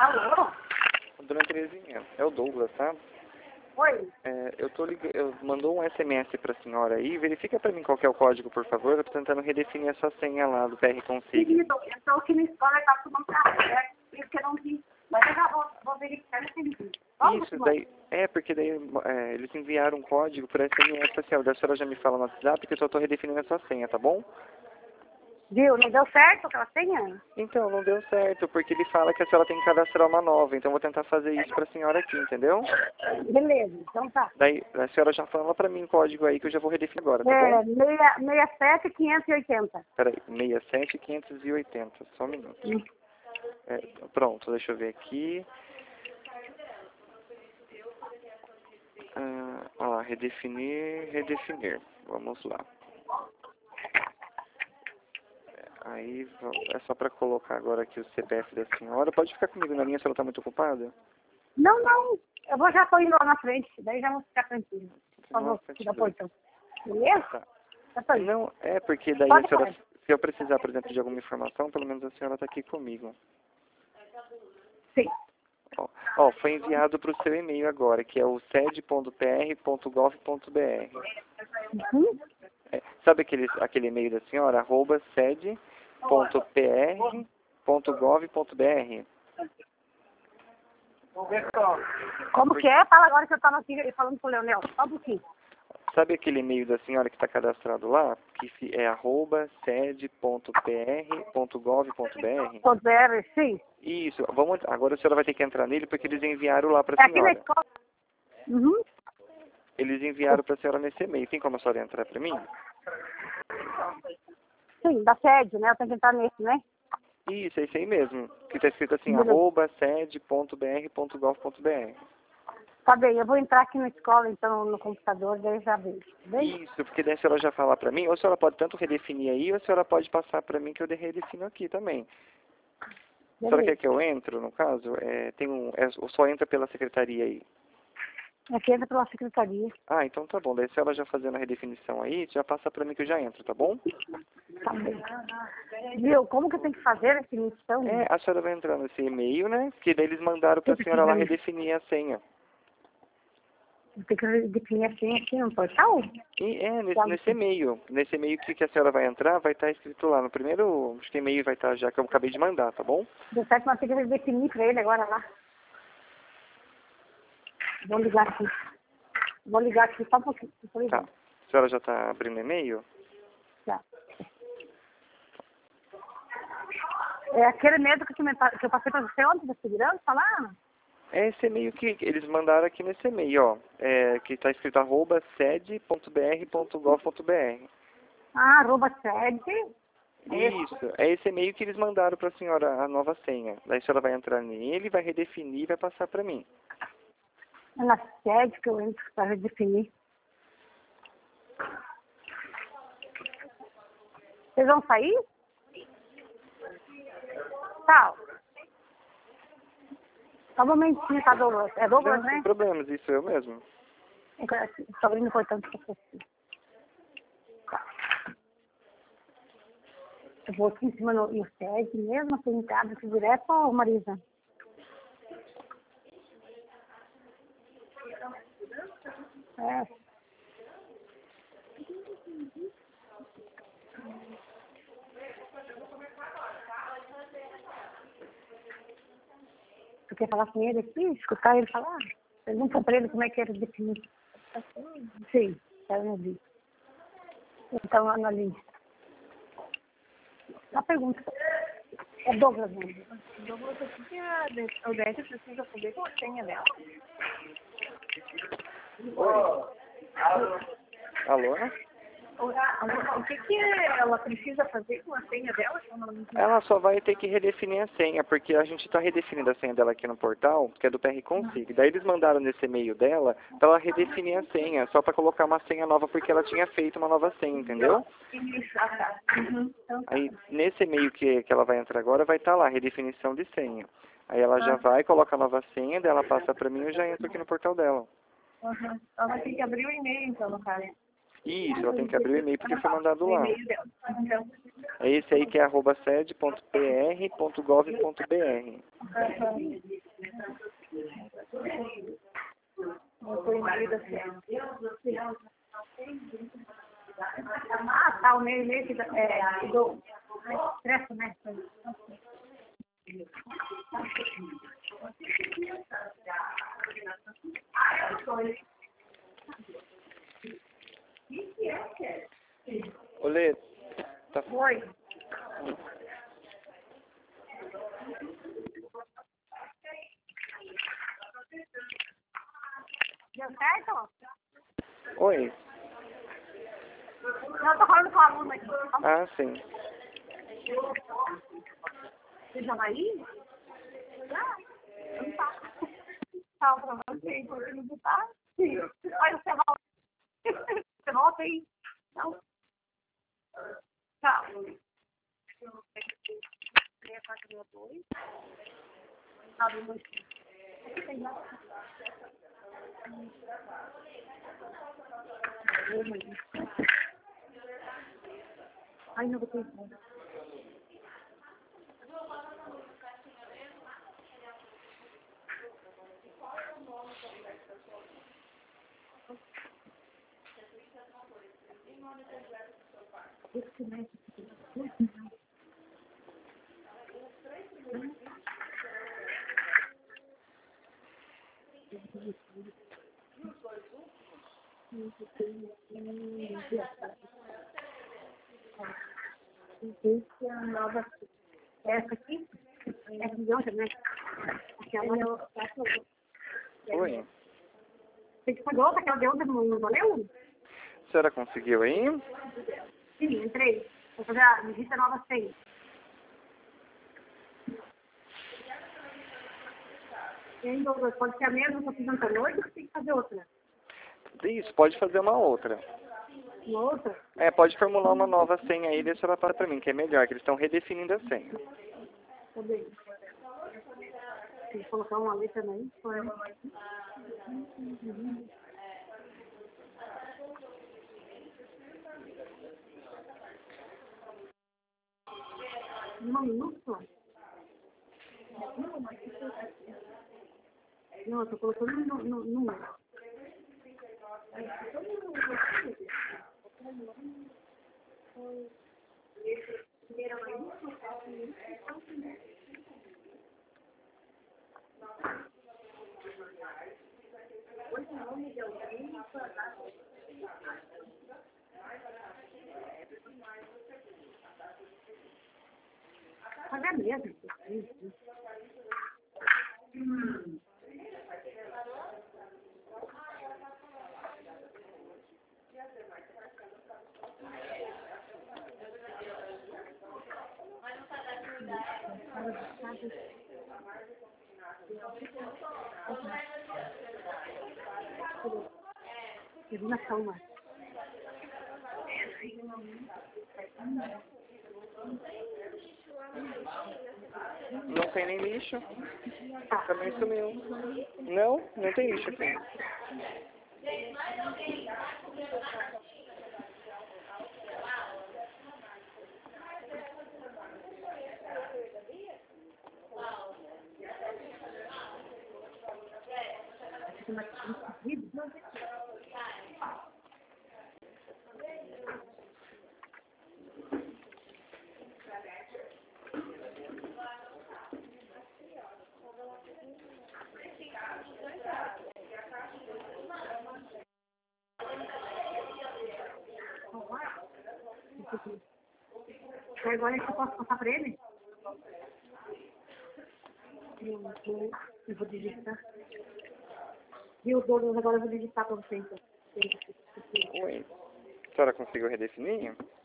Alô? Dona Terezinha, é o Douglas, tá? Oi? Eu mandou um SMS pra senhora aí. Verifica pra mim qual que é o código, por favor. Eu tô tentando redefinir a sua senha lá do PR Consig. Querido, eu estou aqui na escola e tá tomando café. Por isso que eu não vi. Mas eu já vou verificar nesse vídeo. Isso, daí... porque daí eles enviaram um código por SMS pra senhora. Daí a senhora já me fala no WhatsApp que eu só tô redefinindo a sua senha, tá bom? Viu? Não deu certo aquela senha? Então, não deu certo, porque ele fala que a senhora tem que cadastrar uma nova. Então eu vou tentar fazer isso pra senhora aqui, entendeu? Beleza, então tá. Daí a senhora já fala pra mim o código aí que eu já vou redefinir agora, tá É, bom? 67580. Peraí, 67580, só um minuto. Pronto, deixa eu ver aqui. Olha lá, redefinir. Vamos lá. Aí, é só para colocar agora aqui o CPF da senhora. Pode ficar comigo na linha, a senhora está muito ocupada? Não, não. Eu já tô indo lá na frente. Daí já vou ficar tranquilo. Por favor, Nossa, tira a portão. Beleza? tá. Já tô indo. Não, porque daí Pode a senhora, ir. se eu precisar, por exemplo, de alguma informação, pelo menos a senhora está aqui comigo. Sim. Foi enviado para o seu e-mail agora, que é o sed.pr.gov.br. Uhum. Sabe aquele e-mail da senhora? @sed.pr.gov.br. Como que é? Fala agora que eu tava aqui falando com o Leonel. Só um pouquinho. Sabe aquele e-mail da senhora que está cadastrado lá? Que é @sed.pr.gov.br. Ponto BR, sim. Isso. Agora a senhora vai ter que entrar nele porque eles enviaram lá para É a aqui na senhora. escola. Uhum. Eles enviaram para a senhora nesse e-mail. Tem como a senhora entrar para mim? Sim, da sede, né? Eu tenho que entrar nesse, né? Isso, é isso aí mesmo. Que está escrito assim, Beleza. @sed.br.gov.br. Tá bem, eu vou entrar aqui na escola, então, no computador, daí eu já vejo. Bem? Isso, porque daí a senhora já fala para mim, ou a senhora pode tanto redefinir aí, ou a senhora pode passar para mim que eu redefino aqui também. A senhora quer Beleza. que eu entro, no caso? Só entra pela secretaria aí. Aqui entra pela secretaria. Então tá bom. Daí se ela já fazendo a redefinição aí, já passa pra mim que eu já entro, tá bom? Tá bem. Viu? Como que eu tenho que fazer a definição? A senhora vai entrar nesse e-mail, né? Que daí eles mandaram pra senhora lá redefinir a senha. Eu tenho que definir assim aqui no portal? E nesse e-mail. Nesse e-mail que a senhora vai entrar, vai estar escrito lá. No primeiro, acho que e-mail vai estar já que eu acabei de mandar, tá bom? Deu certo, mas tem que definir pra ele agora lá. Vou ligar aqui. Só um pouquinho. Tá. A senhora já tá abrindo e-mail? Tá. É aquele mesmo que eu passei pra você ontem da segurança lá? É esse e-mail que eles mandaram aqui nesse e-mail, ó. Que está escrito @sed.br.gov.br. @sede. Isso, é esse e-mail que eles mandaram para a senhora, a nova senha. Daí a senhora vai entrar nele, vai redefinir e vai passar para mim. É na sede que eu entro para redefinir. Vocês vão sair? Tchau. Só um momentinho, tá, Douglas? É Douglas, Não, né? sem problemas, isso eu mesmo. Estou abrindo o portão para você. Tá. Eu vou aqui em cima no sede mesmo, assim, entrada aqui direto, ô Marisa? É. Tu quer falar com ele aqui? Escutar ele falar? Pergunta para ele como é que era definir. Sim, eu não vi. Então, analisa. Uma pergunta. É Douglas mesmo. Douglas, o que a Odete precisa saber com a senha dela? Oi. Alô? O que ela precisa fazer com a senha dela? Ela só vai ter que redefinir a senha, porque a gente está redefinindo a senha dela aqui no portal, que é do PR Consig. Daí eles mandaram nesse e-mail dela para ela redefinir a senha, só para colocar uma senha nova, porque ela tinha feito uma nova senha, entendeu? Isso, tá. Aí, nesse e-mail que ela vai entrar agora, vai estar lá, redefinição de senha. Aí ela já vai, coloca a nova senha, daí ela passa para mim e eu já entro aqui no portal dela. Ela vai ter que abrir o e-mail, então, no caso. Isso, ela tem que abrir o e-mail porque foi mandado O lá. e-mail dela. Então, É esse aí que é @sed.pr.gov.br. da senha. Ah, tá, o meio que do estresse, né? Olê, tá... Oi. Deu certo? Oi. Não, eu tô falando com a aluna aqui. Ah, sim. Você já vai ir? Já? Não tá. Tá, pra você, porque não tá? Sim. Olha, você volta. Você volta aí. Então, tchau. Ai, não vou ter. Esse é a nova. Essa aqui? Essa de ontem, né? Aquela. Oi. Você que pagou outra, aquela de ontem não valeu? A senhora conseguiu aí? Sim, entrei. Vou fazer a digita nova senha. E ainda pode ser a mesma que eu fiz ontem à noite ou tem que fazer outra? Isso, pode fazer uma outra. Uma outra? É, pode formular uma nova senha aí e deixa ela para mim, que é melhor, que eles estão redefinindo a senha. Tá bem. Tem que colocar uma letra aí. Uma minúscula? Não, eu tô colocando no número. Mas é mesmo. Terminação, mas. Não tem nem lixo. Também sumiu. Não, não tem lixo aqui. Agora eu posso passar para ele? Eu vou digitar. E o dono agora eu vou digitar para você, então. Oi. A senhora conseguiu redefinir?